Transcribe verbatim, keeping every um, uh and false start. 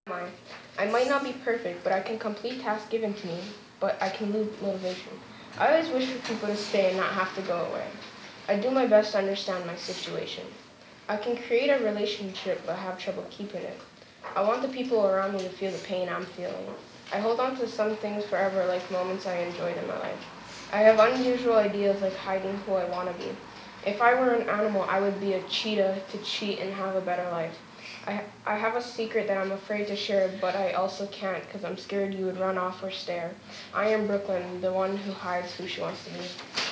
I? I might not be perfect, but I can complete tasks given to me, but I can lose motivation. I always wish for people to stay and not have to go away. I do my best to understand my situation. I can create a relationship but have trouble keeping it. I want the people around me to feel the pain I'm feeling. I hold on to some things forever, like moments I enjoyed in my life. I have unusual ideas like hiding who I want to be. If I were an animal, I would be a cheetah to cheat and have a better life. I, I have a secret that I'm afraid to share, but I also can't because I'm scared you would run off or stare. I am Brooklyn, the one who hides who she wants to be.